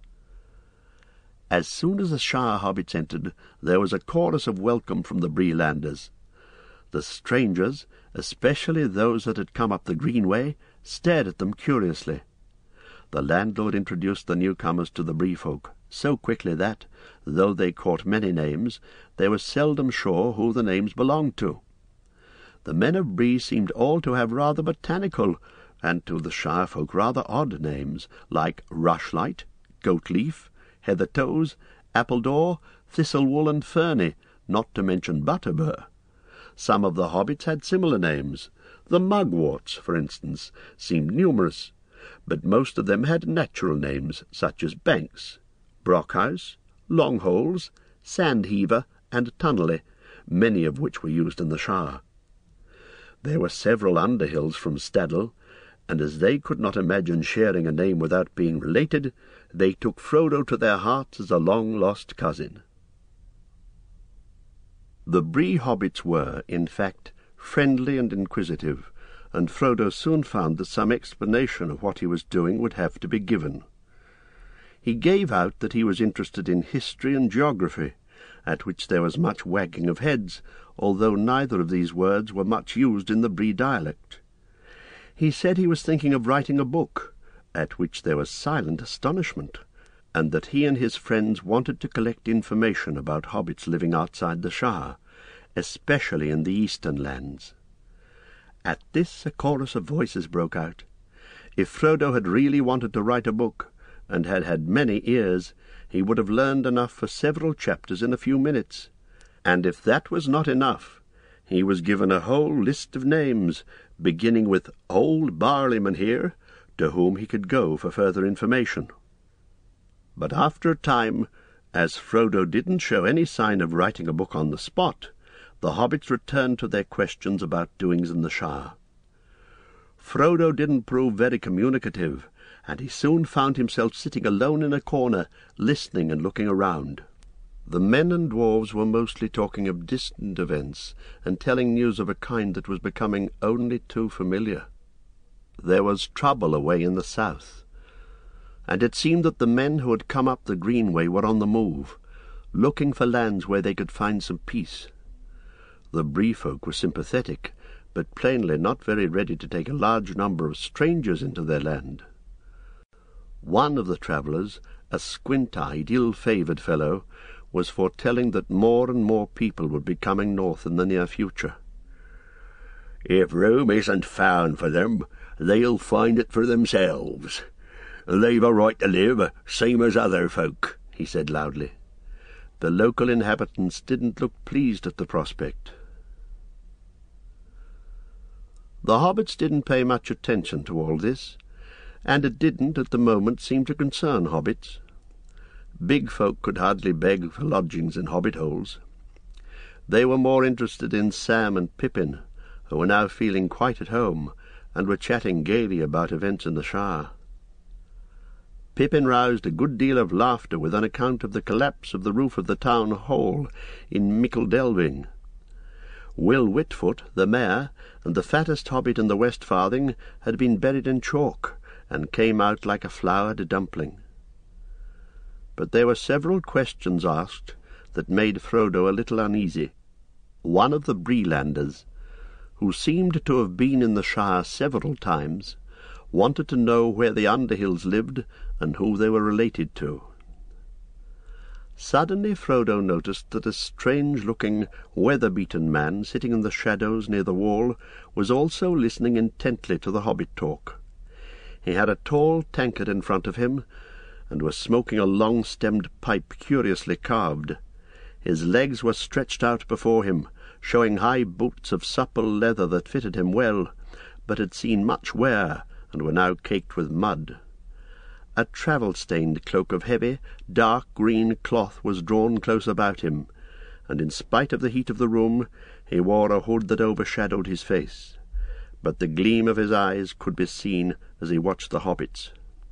As soon as the Shire hobbits entered, there was a chorus of welcome from the Bree-landers. The strangers, especially those that had come up the Greenway, stared at them curiously. The landlord introduced the newcomers to the Bree folk so quickly that, though they caught many names, they were seldom sure who the names belonged to. The men of Bree seemed all to have rather botanical, and to the Shire folk rather odd names, like Rushlight, Goatleaf, Heathertoes, Appledore, Thistlewool, and Ferny, not to mention Butterbur. Some of the hobbits had similar names. The Mugworts, for instance, seemed numerous, but most of them had natural names, such as Banks, Brockhouse, Longholes, Sandheaver, and Tunnelly, many of which were used in the Shire. There were several Underhills from Staddle, and as they could not imagine sharing a name without being related, they took Frodo to their hearts as a long-lost cousin. The Bree hobbits were, in fact, friendly and inquisitive, and Frodo soon found that some explanation of what he was doing would have to be given. He gave out that he was interested in history and geography, at which there was much wagging of heads, although neither of these words were much used in the Bree dialect. He said he was thinking of writing a book, at which there was silent astonishment, and that he and his friends wanted to collect information about hobbits living outside the Shire, especially in the eastern lands. At this a chorus of voices broke out. If Frodo had really wanted to write a book, and had had many ears, he would have learned enough for several chapters in a few minutes, and if that was not enough, he was given a whole list of names, beginning with Old Barleyman here, to whom he could go for further information. But after a time, as Frodo didn't show any sign of writing a book on the spot, the hobbits returned to their questions about doings in the Shire. Frodo didn't prove very communicative, and he soon found himself sitting alone in a corner, listening and looking around. The men and dwarves were mostly talking of distant events, and telling news of a kind that was becoming only too familiar. There was trouble away in the south, and it seemed that the men who had come up the Greenway were on the move, looking for lands where they could find some peace. The Bree folk were sympathetic, but plainly not very ready to take a large number of strangers into their land. One of the travellers, a squint-eyed, ill-favoured fellow, was foretelling that more and more people would be coming north in the near future. "If room isn't found for them, they'll find it for themselves. They've a right to live, same as other folk," he said loudly. The local inhabitants didn't look pleased at the prospect. The hobbits didn't pay much attention to all this, and it didn't at the moment seem to concern hobbits. Big folk could hardly beg for lodgings in hobbit holes. They were more interested in Sam and Pippin, who were now feeling quite at home, and were chatting gaily about events in the Shire. Pippin roused a good deal of laughter with an account of the collapse of the roof of the town hall in Mickledelving. Will Whitfoot, the mayor, and the fattest hobbit in the West Farthing had been buried in chalk, and came out like a floured dumpling. But there were several questions asked that made Frodo a little uneasy. One of the Breelanders, who seemed to have been in the Shire several times, wanted to know where the Underhills lived and who they were related to. Suddenly Frodo noticed that a strange-looking, weather-beaten man sitting in the shadows near the wall was also listening intently to the hobbit talk. He had a tall tankard in front of him, and was smoking a long-stemmed pipe curiously carved. His legs were stretched out before him, showing high boots of supple leather that fitted him well, but had seen much wear, and were now caked with mud. A travel-stained cloak of heavy, dark green cloth was drawn close about him, and in spite of the heat of the room, he wore a hood that overshadowed his face, but the gleam of his eyes could be seen as he watched the hobbits.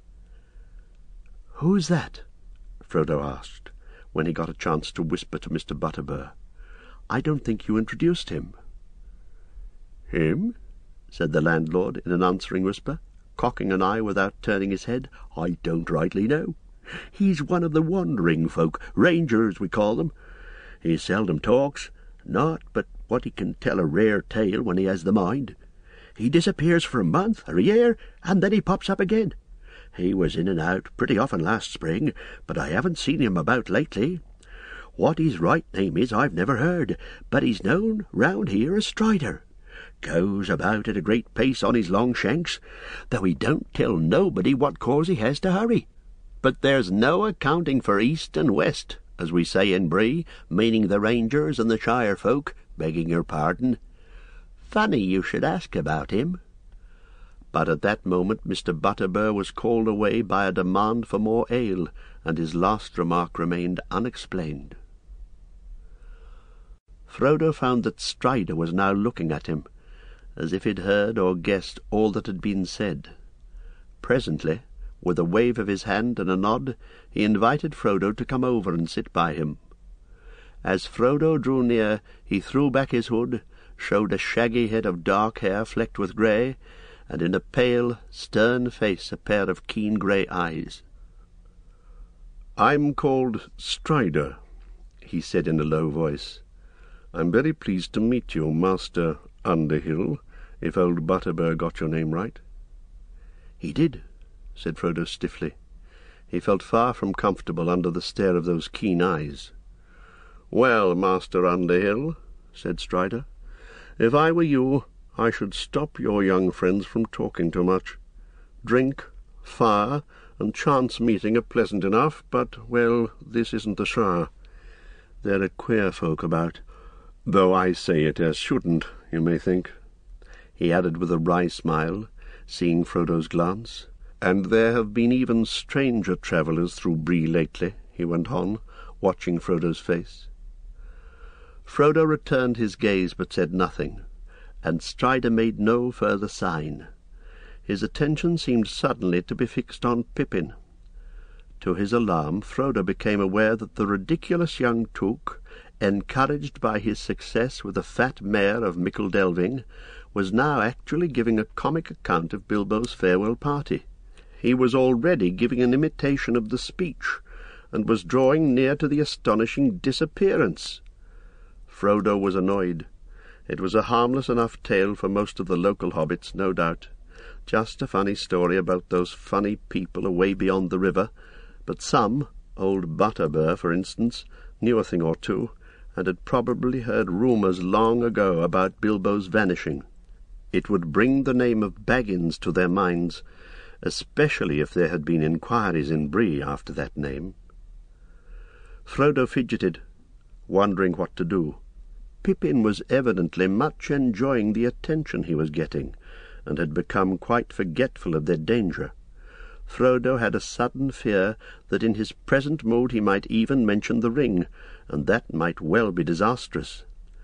"Who's that?" Frodo asked, when he got a chance to whisper to Mr. Butterbur. "I don't think you introduced him." "Him?" said the landlord in an answering whisper, cocking an eye without turning his head. "I don't rightly know. He's one of the wandering folk, rangers we call them. He seldom talks, not but what he can tell a rare tale when he has the mind. He disappears for a month or a year, and then he pops up again. He was in and out pretty often last spring, but I haven't seen him about lately. What his right name is I've never heard, but he's known round here as Strider. Goes about at a great pace on his long shanks, though he don't tell nobody what cause he has to hurry. But there's no accounting for east and west, as we say in Bree, meaning the rangers and the shire folk, begging your pardon. Funny you should ask about him." But at that moment Mr. Butterbur was called away by a demand for more ale, and his last remark remained unexplained. Frodo found that Strider was now looking at him, as if he'd heard or guessed all that had been said. Presently, with a wave of his hand and a nod, he invited Frodo to come over and sit by him. As Frodo drew near, he threw back his hood, showed a shaggy head of dark hair flecked with grey, and in a pale, stern face a pair of keen grey eyes. "I'm called Strider," he said in a low voice. "I'm very pleased to meet you, Master Underhill, if old Butterbur got your name right." "He did," said Frodo stiffly. He felt far from comfortable under the stare of those keen eyes. "Well, Master Underhill," said Strider, "if I were you, I should stop your young friends from talking too much. Drink, fire, and chance meeting are pleasant enough, but, well, this isn't the Shire. There are queer folk about, though I say it as shouldn't, you may think," he added with a wry smile, seeing Frodo's glance. "And there have been even stranger travellers through Bree lately," he went on, watching Frodo's face. Frodo returned his gaze but said nothing, and Strider made no further sign. His attention seemed suddenly to be fixed on Pippin. To his alarm, Frodo became aware that the ridiculous young Took, encouraged by his success with the fat mare of Mickle Delving, was now actually giving a comic account of Bilbo's farewell party. He was already giving an imitation of the speech, and was drawing near to the astonishing disappearance. Frodo was annoyed. It was a harmless enough tale for most of the local hobbits, no doubt. Just a funny story about those funny people away beyond the river, but some, old Butterbur, for instance, knew a thing or two, and had probably heard rumours long ago about Bilbo's vanishing. It would bring the name of Baggins to their minds, especially if there had been inquiries in Bree after that name. Frodo fidgeted, wondering what to do. Pippin was evidently much enjoying the attention he was getting, and had become quite forgetful of their danger. Frodo had a sudden fear that in his present mood he might even mention the ring, and that might well be disastrous.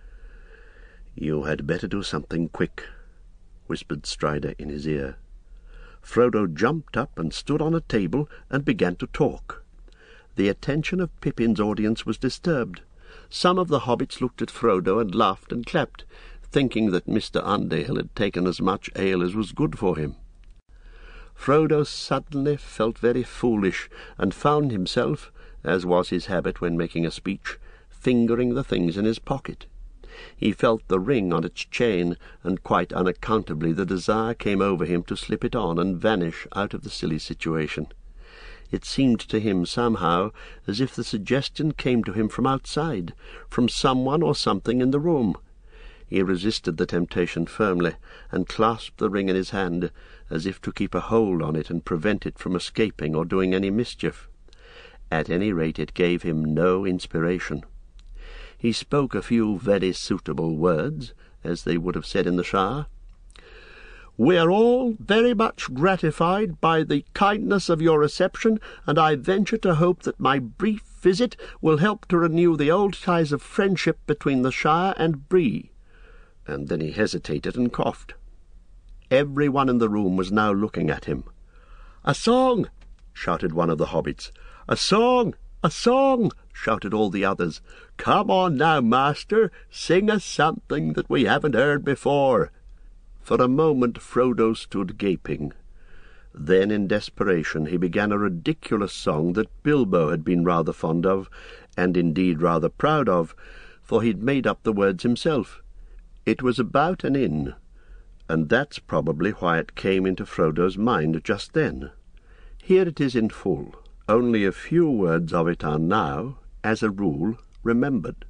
"You had better do something quick," whispered Strider in his ear. Frodo jumped up and stood on a table and began to talk. The attention of Pippin's audience was disturbed. Some of the hobbits looked at Frodo and laughed and clapped, thinking that Mr. Underhill had taken as much ale as was good for him. Frodo suddenly felt very foolish, and found himself, as was his habit when making a speech, fingering the things in his pocket. He felt the ring on its chain, and quite unaccountably the desire came over him to slip it on and vanish out of the silly situation. It seemed to him somehow as if the suggestion came to him from outside, from someone or something in the room. He resisted the temptation firmly, and clasped the ring in his hand, as if to keep a hold on it and prevent it from escaping or doing any mischief. At any rate, it gave him no inspiration. He spoke a few very suitable words, as they would have said in the Shire. "We are all very much gratified by the kindness of your reception, and I venture to hope that my brief visit will help to renew the old ties of friendship between the Shire and Bree." And then he hesitated and coughed. Every one in the room was now looking at him. "A song!" shouted one of the hobbits. "A song! A song!" shouted all the others. "Come on now, master, sing us something that we haven't heard before." For a moment Frodo stood gaping. Then, in desperation, he began a ridiculous song that Bilbo had been rather fond of, and indeed rather proud of, for he'd made up the words himself. It was about an inn, and that's probably why it came into Frodo's mind just then. Here it is in full. Only a few words of it are now, as a rule, remembered.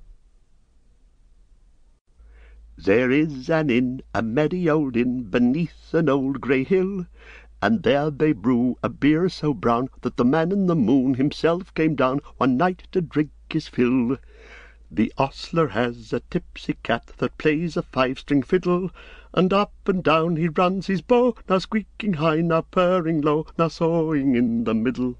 "There is an inn, a merry old inn, beneath an old grey hill, and there they brew a beer so brown that the man in the moon himself came down one night to drink his fill. The ostler has a tipsy cat that plays a 5-string fiddle, and up and down he runs his bow, now squeaking high, now purring low, now sawing in the middle.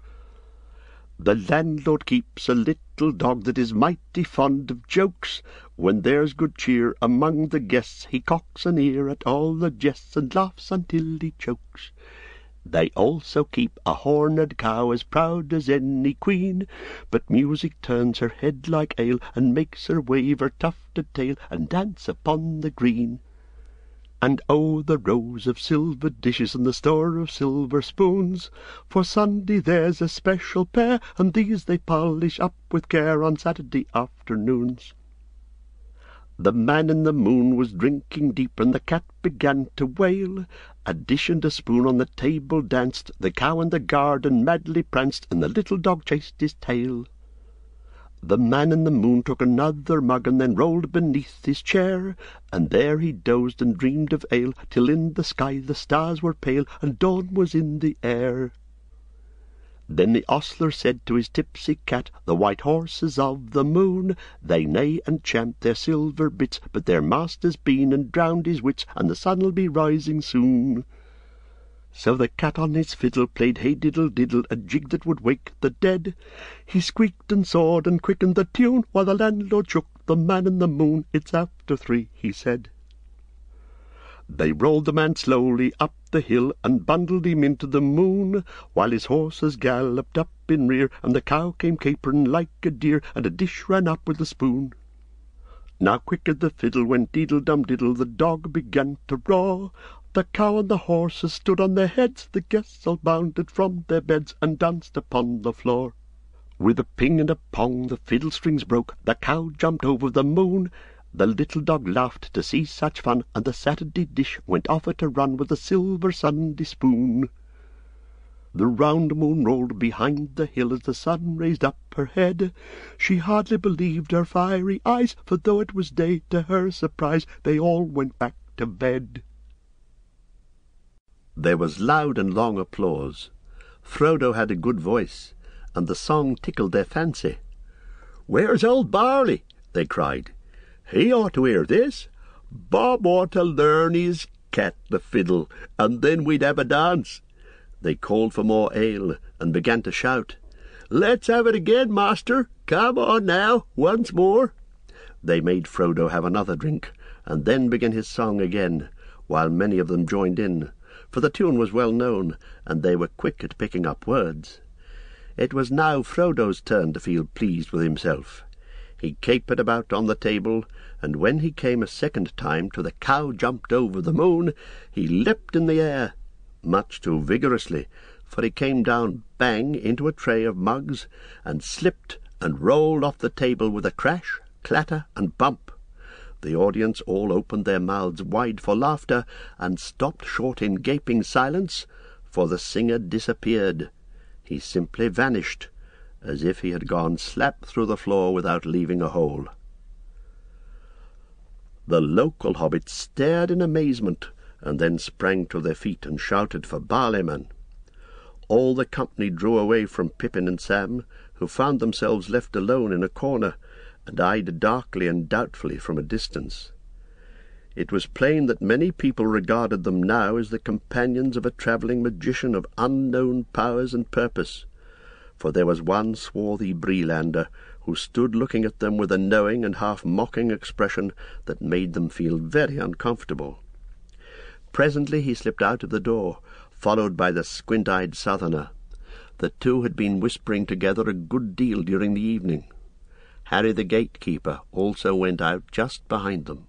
The landlord keeps a little dog that is mighty fond of jokes. When there's good cheer among the guests, he cocks an ear at all the jests, and laughs until he chokes. They also keep a horned cow as proud as any queen, but music turns her head like ale, and makes her wave her tufted tail, and dance upon the green. And oh, the rows of silver dishes and the store of silver spoons, for Sunday there's a special pair, and these they polish up with care on Saturday afternoons. The man in the moon was drinking deep, and the cat began to wail. A dish and a spoon on the table danced, the cow in the garden madly pranced, and the little dog chased his tail. The man in the moon took another mug, and then rolled beneath his chair, and there he dozed and dreamed of ale, till in the sky the stars were pale, and dawn was in the air. Then the ostler said to his tipsy cat, "The white horses of the moon, they neigh and champ their silver bits, but their master's been and drowned his wits, and the sun'll be rising soon." So the cat on his fiddle played hey diddle diddle, a jig that would wake the dead. He squeaked and sawed and quickened the tune, while the landlord shook the man in the moon. "It's after 3, he said. They rolled the man slowly up the hill, and bundled him into the moon, while his horses galloped up in rear, and the cow came capering like a deer, and a dish ran up with a spoon. Now quicker the fiddle went diddle-dum-diddle, the dog began to roar. The cow and the horses stood on their heads, the guests all bounded from their beds, and danced upon the floor. With a ping and a pong the fiddle strings broke, the cow jumped over the moon. The little dog laughed to see such fun, and the Saturday dish went off at a run with the silver Sunday spoon. The round moon rolled behind the hill as the sun raised up her head. She hardly believed her fiery eyes, for though it was day, to her surprise, they all went back to bed. There was loud and long applause. Frodo had a good voice, and the song tickled their fancy. "Where's old Barley?" they cried. "He ought to hear this. Bob ought to learn his cat the fiddle, and then we'd have a dance." They called for more ale, and began to shout, "Let's have it again, master. Come on now, once more." They made Frodo have another drink, and then began his song again, while many of them joined in, for the tune was well known, and they were quick at picking up words. It was now Frodo's turn to feel pleased with himself. He capered about on the table, and when he came a second time to "The cow jumped over the moon," he leapt in the air, much too vigorously, for he came down bang into a tray of mugs, and slipped and rolled off the table with a crash, clatter, and bump. The audience all opened their mouths wide for laughter, and stopped short in gaping silence, for the singer disappeared. He simply vanished, as if he had gone slap through the floor without leaving a hole. The local hobbits stared in amazement, and then sprang to their feet and shouted for Barleyman. All the company drew away from Pippin and Sam, who found themselves left alone in a corner, and eyed darkly and doubtfully from a distance. It was plain that many people regarded them now as the companions of a travelling magician of unknown powers and purpose, for there was one swarthy Breelander who stood looking at them with a knowing and half-mocking expression that made them feel very uncomfortable. Presently he slipped out of the door, followed by the squint-eyed southerner. The two had been whispering together a good deal during the evening. Harry the gatekeeper also went out just behind them.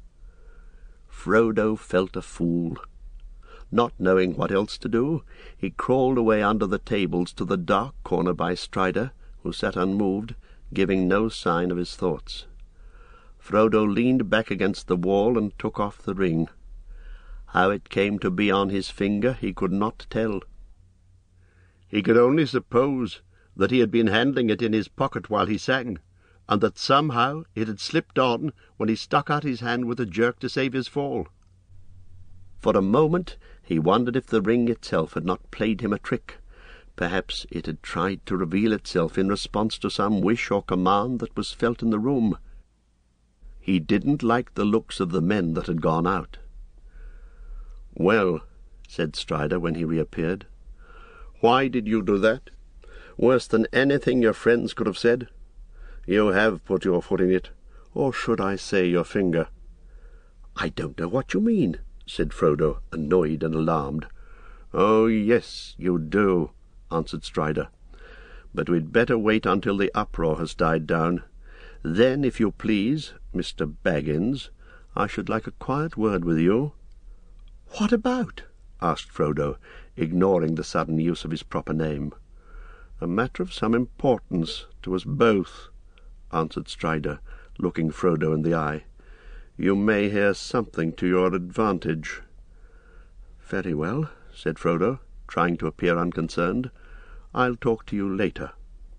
Frodo felt a fool. Not knowing what else to do, he crawled away under the tables to the dark corner by Strider, who sat unmoved, giving no sign of his thoughts. Frodo leaned back against the wall and took off the ring. How it came to be on his finger he could not tell. He could only suppose that he had been handling it in his pocket while he sang, and that somehow it had slipped on when he stuck out his hand with a jerk to save his fall. For a moment he wondered if the ring itself had not played him a trick, Perhaps it had tried to reveal itself in response to some wish or command that was felt in the room. He didn't like the looks of the men that had gone out. "Well," said Strider when he reappeared, "why did you do that? Worse than anything your friends could have said. You have put your foot in it, or should I say your finger?" "I don't know what you mean," said Frodo, annoyed and alarmed. "Oh, yes, you do," answered Strider. "But we'd better wait until the uproar has died down. Then, if you please, Mr. Baggins, I should like a quiet word with you." "What about?" asked Frodo, ignoring the sudden use of his proper name. "A matter of some importance to us both," answered Strider, looking Frodo in the eye. "You may hear something to your advantage." "Very well," said Frodo, trying to appear unconcerned. "I'll talk to you later."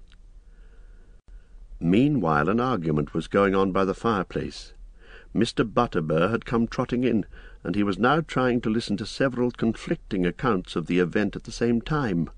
Meanwhile an argument was going on by the fireplace. Mr. Butterbur had come trotting in, and he was now trying to listen to several conflicting accounts of the event at the same time.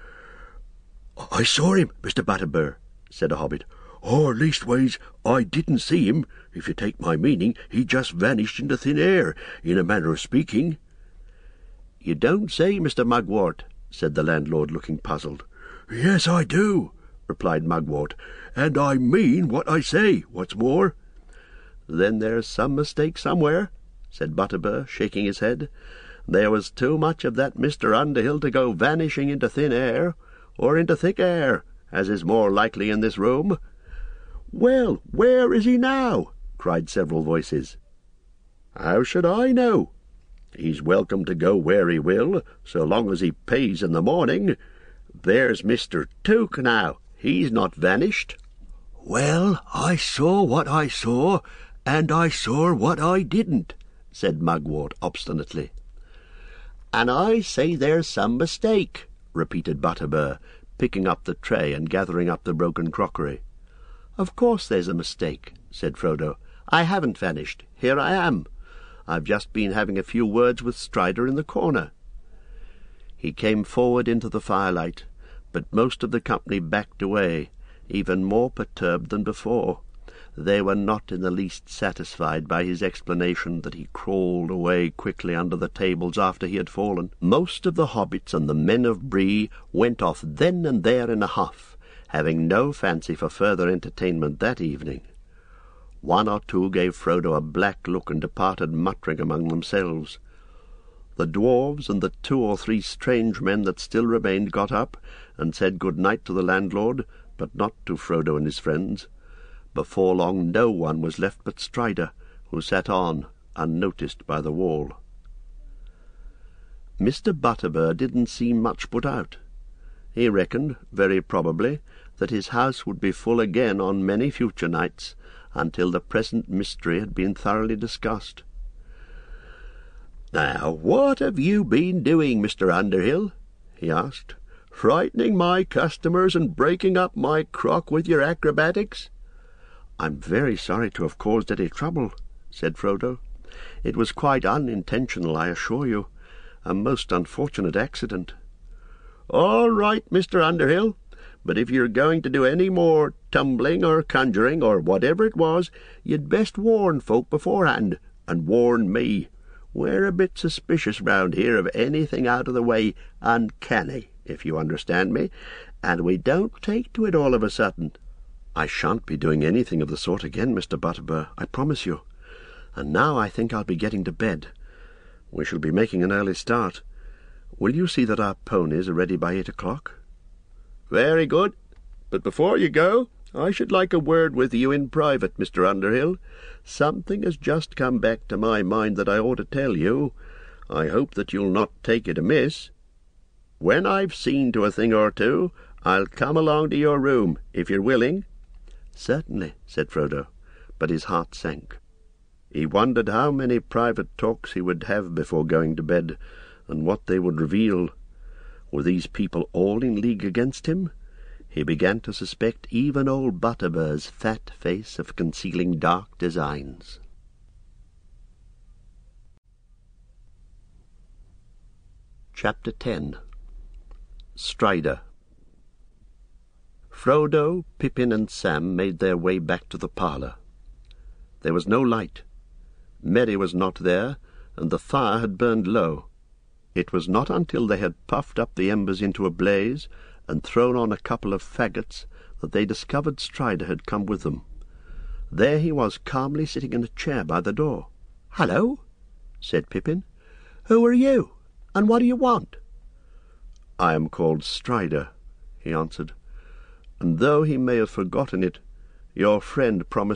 "I saw him, Mr. Butterbur," said a hobbit. "Or, leastways, I didn't see him. If you take my meaning, he just vanished into thin air, in a manner of speaking." "You don't say, Mr. Mugwort," said the landlord, looking puzzled. "Yes, I do," replied Mugwort, "and I mean what I say, what's more." "Then there's some mistake somewhere," said Butterbur, shaking his head. "There was too much of that Mr. Underhill to go vanishing into thin air, or into thick air, as is more likely in this room." "Well, where is he now?" cried several voices. "How should I know? He's welcome to go where he will, so long as he pays in the morning. There's Mr. Took now. He's not vanished." "Well, I saw what I saw, and I saw what I didn't," said Mugwort obstinately. "And I say there's some mistake," repeated Butterbur, picking up the tray and gathering up the broken crockery. "Of course there's a mistake," said Frodo. "I haven't vanished. Here I am. I've just been having a few words with Strider in the corner." He came forward into the firelight, but most of the company backed away, even more perturbed than before. They were not in the least satisfied by his explanation that he crawled away quickly under the tables after he had fallen. Most of the hobbits and the men of Bree went off then and there in a huff, having no fancy for further entertainment that evening. One or two gave Frodo a black look and departed muttering among themselves. The dwarves and the 2 or 3 strange men that still remained got up and said good night to the landlord, but not to Frodo and his friends. Before long no one was left but Strider, who sat on, unnoticed by the wall. Mr. Butterbur didn't seem much put out. He reckoned, very probably, that his house would be full again on many future nights, until the present mystery had been thoroughly discussed. "Now, what have you been doing, Mr. Underhill?" he asked. "Frightening my customers and breaking up my crock with your acrobatics?" "I'm very sorry to have caused any trouble," said Frodo. "It was quite unintentional, I assure you. A most unfortunate accident." "All right, Mr. Underhill. But if you're going to do any more tumbling or conjuring, or whatever it was, you'd best warn folk beforehand, and warn me. We're a bit suspicious round here of anything out of the way uncanny, if you understand me, and we don't take to it all of a sudden." "I shan't be doing anything of the sort again, Mr. Butterbur, I promise you. And now I think I'll be getting to bed. We shall be making an early start. Will you see that our ponies are ready by 8 o'clock? "Very good. But before you go, I should like a word with you in private, Mr. Underhill. Something has just come back to my mind that I ought to tell you. I hope that you'll not take it amiss. When I've seen to a thing or two, I'll come along to your room, if you're willing." "Certainly," said Frodo, but his heart sank. He wondered how many private talks he would have before going to bed, and what they would reveal. Were these people all in league against him? He began to suspect even old Butterbur's fat face of concealing dark designs. Chapter 10. Strider Frodo, Pippin, and Sam made their way back to the parlour. There was no light. Merry was not there, and the fire had burned low. It was not until they had puffed up the embers into a blaze and thrown on a couple of faggots that they discovered Strider had come with them. There he was, calmly sitting in a chair by the door. "Hello," said Pippin. "Who are you, and what do you want?" "I am called Strider," he answered, "and though he may have forgotten it, your friend promised